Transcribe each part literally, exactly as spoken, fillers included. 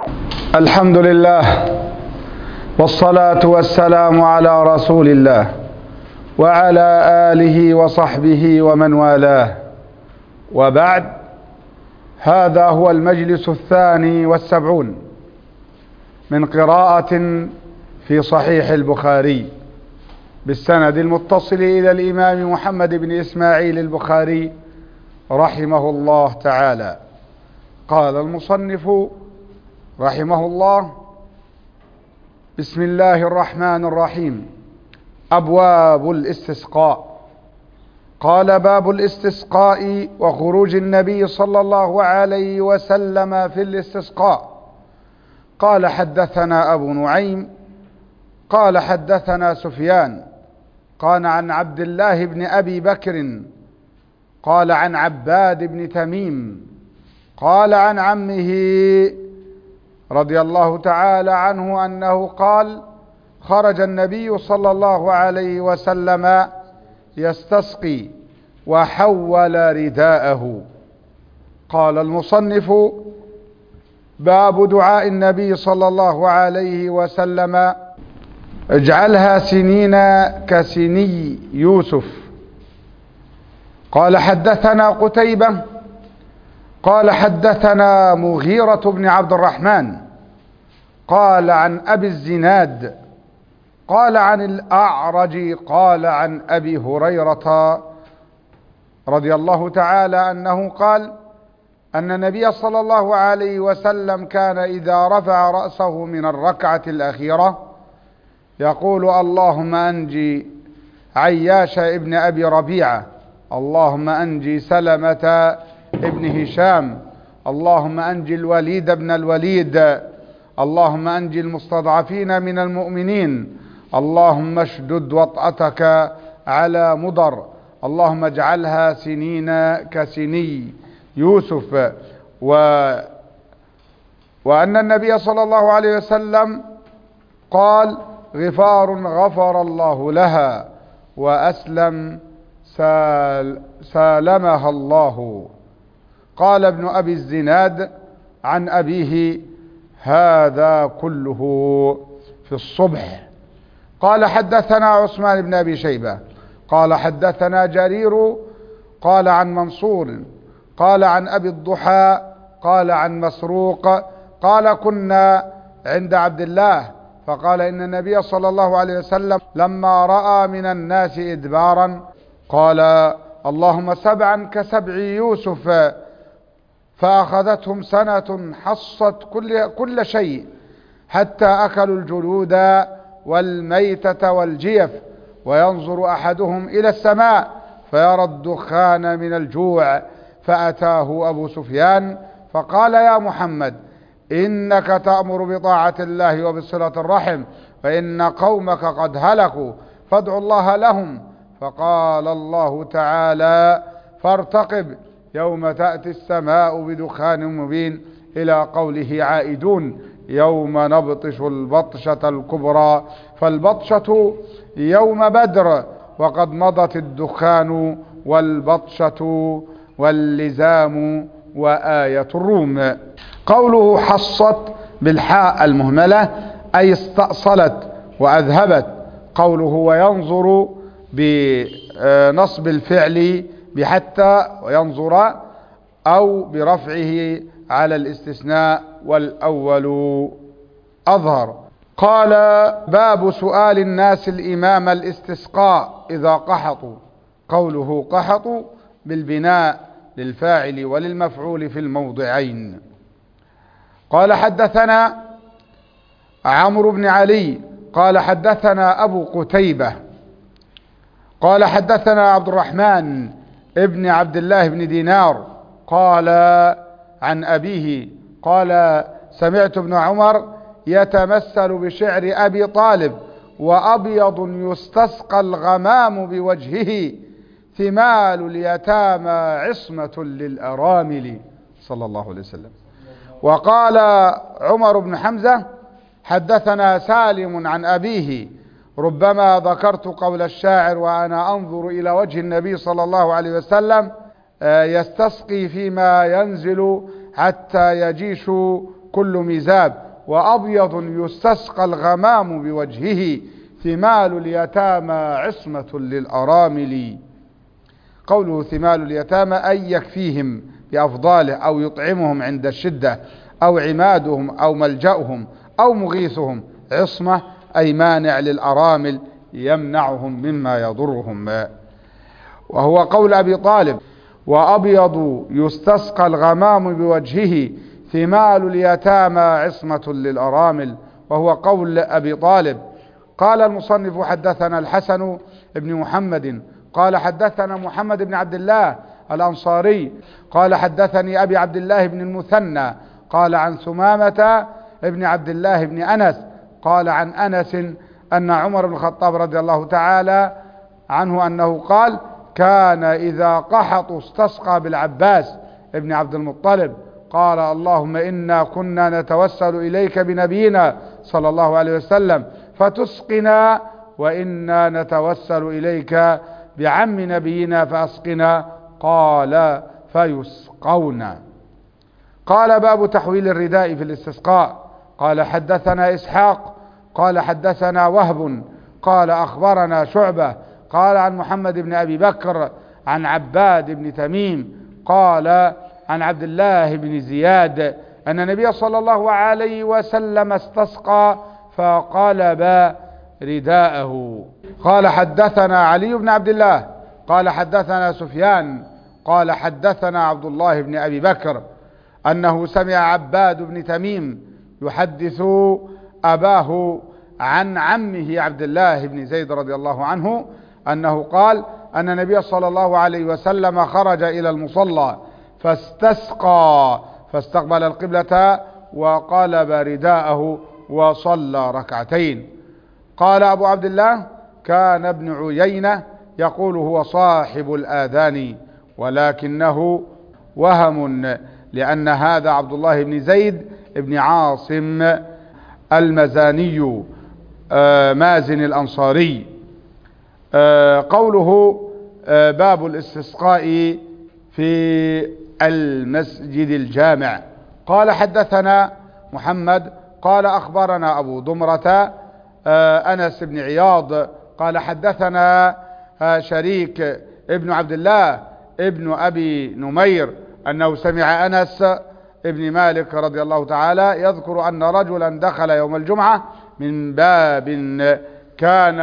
الحمد لله والصلاة والسلام على رسول الله وعلى آله وصحبه ومن والاه، وبعد. هذا هو المجلس الثاني والسبعون من قراءة في صحيح البخاري بالسند المتصل إلى الإمام محمد بن إسماعيل البخاري رحمه الله تعالى. قال المصنف رحمه الله: بسم الله الرحمن الرحيم. أبواب الاستسقاء. قال: باب الاستسقاء وخروج النبي صلى الله عليه وسلم في الاستسقاء. قال: حدثنا أبو نعيم قال: حدثنا سفيان قال عن عبد الله بن أبي بكر قال عن عباد بن تميم قال عن عمه رضي الله تعالى عنه أنه قال: خرج النبي صلى الله عليه وسلم يستسقي وحول رداءه. قال المصنف: باب دعاء النبي صلى الله عليه وسلم: اجعلها سنين كسني يوسف. قال: حدثنا قتيبة قال: حدثنا مغيرة بن عبد الرحمن قال عن أبي الزناد قال عن الأعرج قال عن أبي هريرة رضي الله تعالى أنه قال أن النبي صلى الله عليه وسلم كان إذا رفع رأسه من الركعة الأخيرة يقول: اللهم أنجي عياش ابن أبي ربيعة، اللهم أنجي سلمة ابن هشام، اللهم أنجي الوليد بن الوليد، اللهم أنجي المستضعفين من المؤمنين، اللهم اشدد وطأتك على مضر، اللهم اجعلها سنين كسني يوسف. و... وأن النبي صلى الله عليه وسلم قال: غفار غفر الله لها، وأسلم سال... سالمها الله. قال ابن أبي الزناد عن أبيه: هذا كله في الصبح. قال: حدثنا عثمان بن أبي شيبة قال: حدثنا جرير قال عن منصور قال عن أبي الضحى قال عن مسروق قال: كنا عند عبد الله فقال: إن النبي صلى الله عليه وسلم لما رأى من الناس إدبارا قال: اللهم سبعا كسبع يوسف، فأخذتهم سنة حصت كل, كل شيء حتى أكلوا الجلود والميتة والجيف، وينظر أحدهم إلى السماء فيرى الدخان من الجوع، فأتاه أبو سفيان فقال: يا محمد، إنك تأمر بطاعة الله وبصلة الرحم، فإن قومك قد هلكوا، فادعوا الله لهم. فقال الله تعالى: فارتقب يوم تأتي السماء بدخان مبين، إلى قوله عائدون: يوم نبطش البطشة الكبرى، فالبطشة يوم بدر، وقد مضت الدخان والبطشة واللزام وآية الروم. قوله حصت بالحاء المهملة أي استأصلت وأذهبت. قوله وينظر بنصب الفعل بحتى وينظر أو برفعه على الاستثناء، والأول أظهر. قال: باب سؤال الناس الإمام الاستسقاء إذا قحطوا. قوله قحطوا بالبناء للفاعل وللمفعول في الموضعين. قال: حدثنا عمرو بن علي قال: حدثنا أبو قتيبة قال: حدثنا عبد الرحمن ابن عبد الله بن دينار قال عن أبيه قال: سمعت ابن عمر يتمثل بشعر أبي طالب: وأبيض يستسقى الغمام بوجهه، ثمال اليتامى عصمة للأرامل، صلى الله عليه وسلم. وقال عمر بن حمزة: حدثنا سالم عن أبيه: ربما ذكرت قول الشاعر وأنا أنظر إلى وجه النبي صلى الله عليه وسلم يستسقي فيما ينزل حتى يجيش كل ميزاب، وأبيض يستسقى الغمام بوجهه، ثمال اليتامى عصمة للأرامل. قوله ثمال اليتامى أي يكفيهم بأفضاله أو يطعمهم عند الشدة أو عمادهم أو ملجأهم أو مغيثهم. عصمة أي مانع للأرامل يمنعهم مما يضرهم. وهو قول أبي طالب وأبيض يستسقى الغمام بوجهه ثمال اليتامى عصمة للأرامل، وهو قول أبي طالب. قال المصنف حدثنا الحسن بن محمد قال حدثنا محمد بن عبد الله الأنصاري قال حدثني أبي عبد الله بن المثنى قال عن ثمامة ابن عبد الله بن أنس قال عن أنس أن عمر بن الخطاب رضي الله تعالى عنه أنه قال كان إذا قحط استسقى بالعباس ابن عبد المطلب قال اللهم إنا كنا نتوسل إليك بنبينا صلى الله عليه وسلم فتسقنا، وإنا نتوسل إليك بعم نبينا فأسقنا، قال فيسقون. قال باب تحويل الرداء في الاستسقاء. قال حدثنا إسحاق قال حدثنا وهب قال أخبرنا شعبة قال عن محمد بن أبي بكر عن عباد بن تميم قال عن عبد الله بن زياد أن النبي صلى الله عليه وسلم استسقى فقلب رداءه. قال حدثنا علي بن عبد الله قال حدثنا سفيان قال حدثنا عبد الله بن أبي بكر أنه سمع عباد بن تميم يحدث أباه عن عمه عبد الله بن زيد رضي الله عنه أنه قال أن النبي صلى الله عليه وسلم خرج إلى المصلى فاستسقى فاستقبل القبلة وقلب رداءه وصلى ركعتين. قال أبو عبد الله كان ابن عيينة يقول هو صاحب الآذان ولكنه وهم، لأن هذا عبد الله بن زيد بن عاصم المزاني مازن الأنصاري. قوله باب الاستسقاء في المسجد الجامع. قال حدثنا محمد قال أخبرنا أبو ضمرة أنس بن عياض قال حدثنا شريك ابن عبد الله ابن أبي نمير أنه سمع أنس ابن مالك رضي الله تعالى يذكر أن رجلا دخل يوم الجمعة من باب كان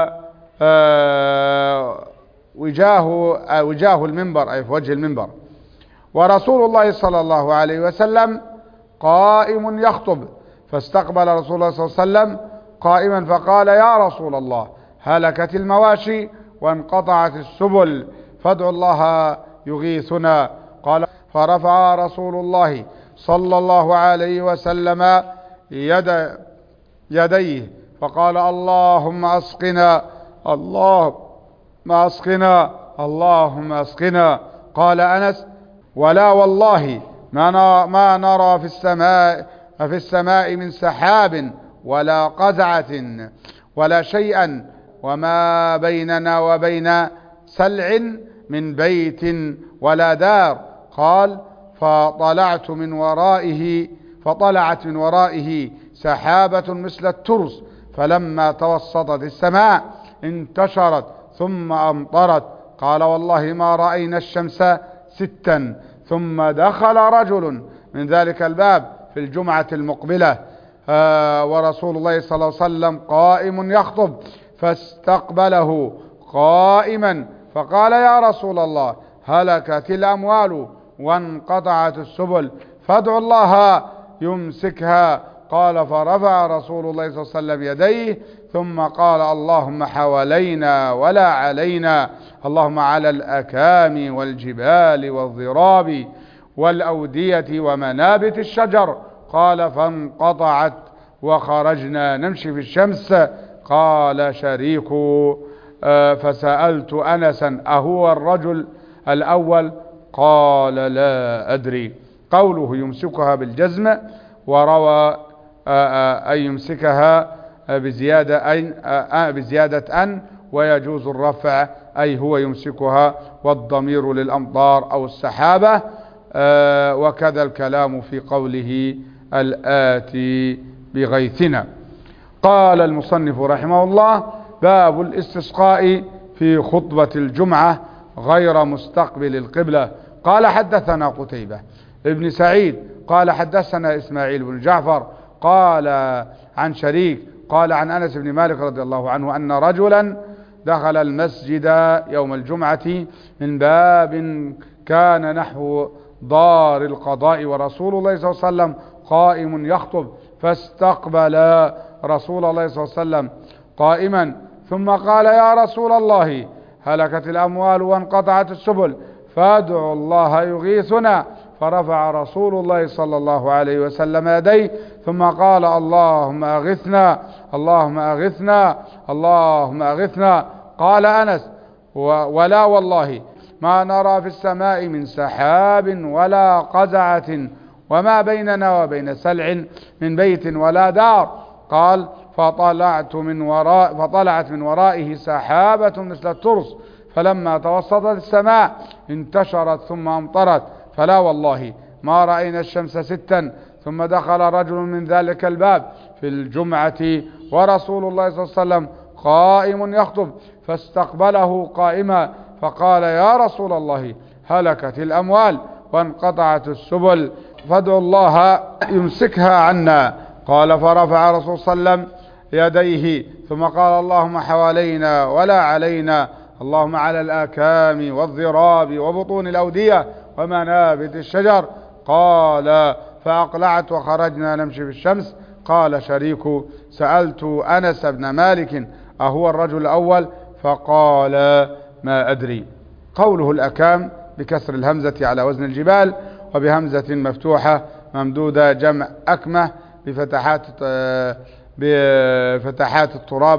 وجاه وجاه المنبر أي في وجه المنبر، ورسول الله صلى الله عليه وسلم قائم يخطب، فاستقبل رسول الله صلى الله عليه وسلم قائما فقال يا رسول الله هلكت المواشي وانقطعت السبل فادعوا الله يغيثنا. قال فرفع رسول الله صلى الله عليه وسلم يد يديه فقال اللهم اسقنا اللهم اسقنا اللهم اسقنا. قال أنس ولا والله ما ما نرى في السماء في السماء من سحاب ولا قزعة ولا شيئا وما بيننا وبين سلع من بيت ولا دار. قال فطلعت من ورائه فطلعت من ورائه سحابة مثل الترس فلما توسطت السماء انتشرت ثم أمطرت. قال والله ما رأينا الشمس ستا. ثم دخل رجل من ذلك الباب في الجمعة المقبلة آه ورسول الله صلى الله عليه وسلم قائم يخطب فاستقبله قائما فقال يا رسول الله هلكت الأموال وانقطعت السبل فادعوا الله يمسكها. قال فرفع رسول الله صلى الله عليه وسلم يديه ثم قال اللهم حوالينا ولا علينا، اللهم على الأكام والجبال والضراب والأودية ومنابت الشجر. قال فانقطعت وخرجنا نمشي في الشمس. قال شريك فسألت أنسا أهو الرجل الأول؟ قال لا أدري. قوله يمسكها بالجزم وروى أن يمسكها بزيادة أن بزيادة أن ويجوز الرفع أي هو يمسكها والضمير للأمطار أو السحابة. وكذا الكلام في قوله الآتي بغيثنا. قال المصنف رحمه الله: باب الاستسقاء في خطبة الجمعة غير مستقبل القبلة. قال: حدثنا قتيبة ابن سعيد قال حدثنا إسماعيل بن جعفر قال عن شريك قال عن أنس بن مالك رضي الله عنه أن رجلا دخل المسجد يوم الجمعة من باب كان نحو دار القضاء ورسول الله صلى الله عليه وسلم قائم يخطب، فاستقبل رسول الله صلى الله عليه وسلم قائما، ثم قال: يا رسول الله، هلكت الأموال وانقطعت السبل، فادعوا الله يغيثنا. فرفع رسول الله صلى الله عليه وسلم يديه ثم قال: اللهم أغثنا، اللهم أغثنا، اللهم أغثنا. قال أنس: ولا والله ما نرى في السماء من سحاب ولا قزعة، وما بيننا وبين سلع من بيت ولا دار. قال: فطلعت من وراء فطلعت من ورائه سحابة مثل الترس، فلما توسطت السماء انتشرت ثم امطرت، فلا والله ما رأينا الشمس ستا. ثم دخل رجل من ذلك الباب في الجمعة ورسول الله صلى الله عليه وسلم قائم يخطب، فاستقبله قائما فقال: يا رسول الله، هلكت الأموال وانقطعت السبل، فادعوا الله يمسكها عنا. قال: فرفع رسول صلى الله عليه وسلم يديه ثم قال: اللهم حوالينا ولا علينا، اللهم على الآكام والضراب وبطون الأودية ومنابت الشجر. قال: فأقلعت وخرجنا نمشي في الشمس. قال شريك: سألت أنس بن مالك أهو الرجل الأول؟ فقال: ما أدري. قوله الأكام بكسر الهمزة على وزن الجبال، وبهمزة مفتوحة ممدودة جمع أكمة بفتحات بفتحات التراب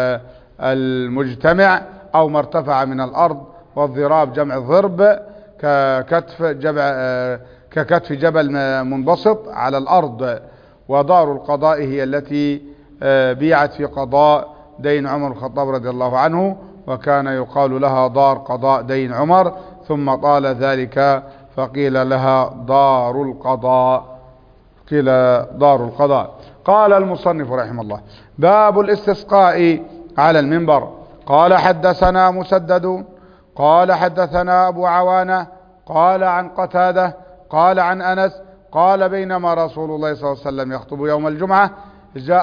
المجتمع أو ما ارتفع من الأرض، والضراب جمع ضرب ككتف جبل ككتف جبل منبسط على الأرض. ودار القضاء هي التي بيعت في قضاء دين عمر الخطاب رضي الله عنه، وكان يقال لها دار قضاء دين عمر، ثم طال ذلك فقيل لها دار القضاء قيل دار القضاء. قال المصنف رحمه الله: باب الاستسقاء على المنبر. قال: حدثنا مسدد قال حدثنا أبو عوانة قال عن قتادة قال عن أنس قال: بينما رسول الله صلى الله عليه وسلم يخطب يوم الجمعة جاء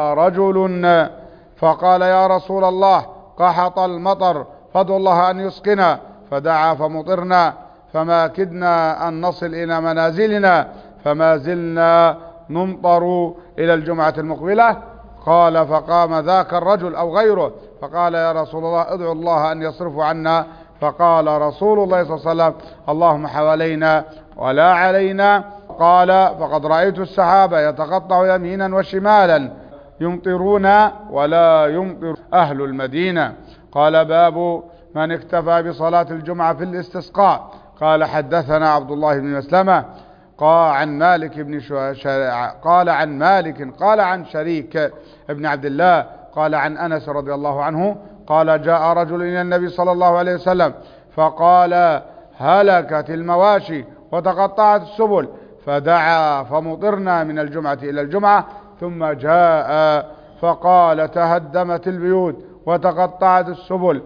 رجل فقال: يا رسول الله، قحط المطر، فادعوا الله أن يسقنا. فدعا فمطرنا، فما كدنا أن نصل إلى منازلنا، فما زلنا نمطر إلى الجمعة المقبلة. قال: فقام ذاك الرجل أو غيره فقال: يا رسول الله، ادعوا الله أن يصرف عنا. فقال رسول الله صلى الله عليه وسلم: اللهم حوالينا ولا علينا. قال: فقد رأيت السحابة يتقطع يمينا وشمالا يمطرون ولا يمطر أهل المدينة. قال: باب من اكتفى بصلاة الجمعة في الاستسقاء. قال: حدثنا عبد الله بن مسلمة قال عن مالك بن شريع قال عن مالك قال عن شريك ابن عبد الله قال عن أنس رضي الله عنه قال: جاء رجل إلى النبي صلى الله عليه وسلم فقال: هلكت المواشي وتقطعت السبل، فدعا فمطرنا من الجمعة إلى الجمعة. ثم جاء فقال: تهدمت البيوت وتقطعت السبل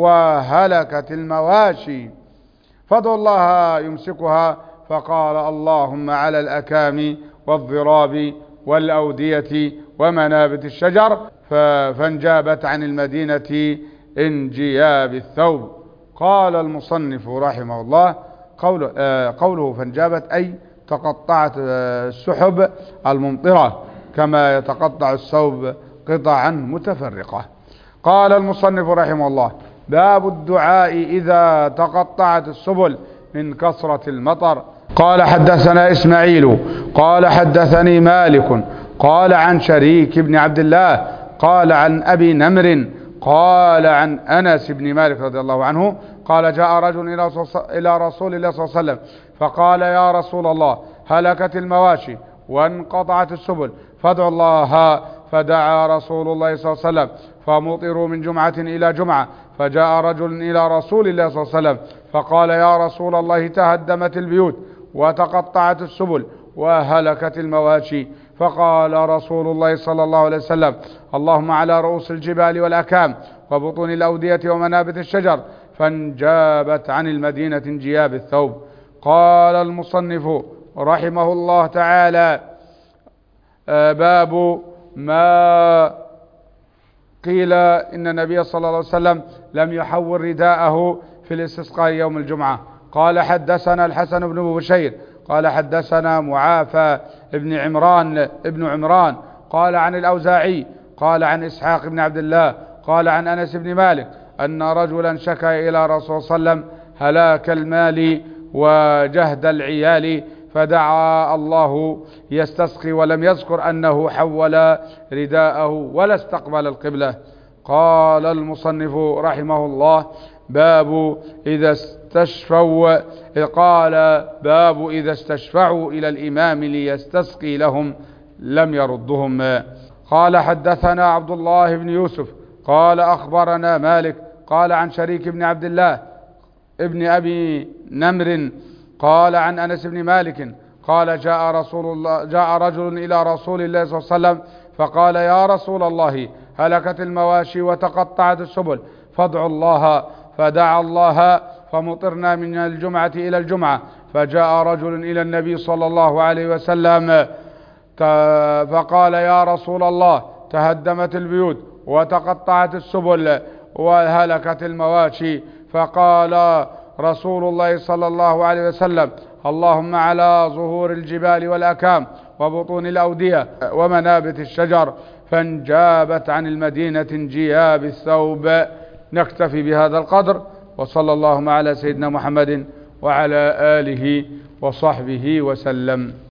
وهلكت المواشي، فادعوا الله يمسكها. فقال: اللهم على الأكام والضراب والأودية ومنابت الشجر، فانجابت عن المدينة انجياب الثوب. قال المصنف رحمه الله: قوله, آه قوله فانجابت أي تقطعت السحب الممطرة كما يتقطع الثوب قطعا متفرقة. قال المصنف رحمه الله: باب الدعاء إذا تقطعت السبل من كثرة المطر. قال: حدثنا إسماعيل قال حدثني مالك قال عن شريك بن عبد الله قال عن أبي نمر قال عن أنس بن مالك رضي الله عنه قال: جاء رجل إلى رسول الله صلى الله عليه وسلم فقال: يا رسول الله، هلكت المواشي وانقطعت السبل، فادعوا الله. فدعا رسول الله صلى الله عليه وسلم فمطروا من جمعة إلى جمعة. فجاء رجل إلى رسول الله صلى الله عليه وسلم فقال: يا رسول الله، تهدمت البيوت وتقطعت السبل وهلكت المواشي. فقال رسول الله صلى الله عليه وسلم: اللهم على رؤوس الجبال والأكام وبطون الأودية ومنابت الشجر، فانجابت عن المدينة انجياب الثوب. قال المصنف رحمه الله تعالى: باب ما قيل إن النبي صلى الله عليه وسلم لم يحول رداءه في الاستسقاء يوم الجمعة. قال حدثنا الحسن بن بشير قال حدثنا معافى ابن عمران ابن عمران قال عن الأوزاعي قال عن إسحاق بن عبد الله قال عن أنس بن مالك أن رجلا شكى إلى رسول صلى الله عليه وسلم هلاك المال وجهد العيال، فدعا الله يستسقي ولم يذكر أنه حول رداءه ولا استقبل القبلة. قال المصنف رحمه الله: باب إذا استشفوا قال باب إذا استشفعوا إلى الإمام ليستسقي لهم لم يردهم. قال حدثنا عبد الله بن يوسف قال أخبرنا مالك قال عن شريك بن عبد الله ابن أبي نمر قال عن أنس بن مالك قال جاء رسول الله جاء رجل إلى رسول الله صلى الله عليه وسلم فقال: يا رسول الله، هلكت المواشي وتقطعت السبل، فادعوا الله. فدعا الله فمطرنا من الجمعة إلى الجمعة. فجاء رجل إلى النبي صلى الله عليه وسلم فقال: يا رسول الله، تهدمت البيوت وتقطعت السبل وهلكت المواشي. فقال رسول الله صلى الله عليه وسلم: اللهم على ظهور الجبال والأكام وبطون الأودية ومنابت الشجر، فانجابت عن المدينة انجياب الثوب. نكتفي بهذا القدر، وصلى اللهم على سيدنا محمد وعلى آله وصحبه وسلم.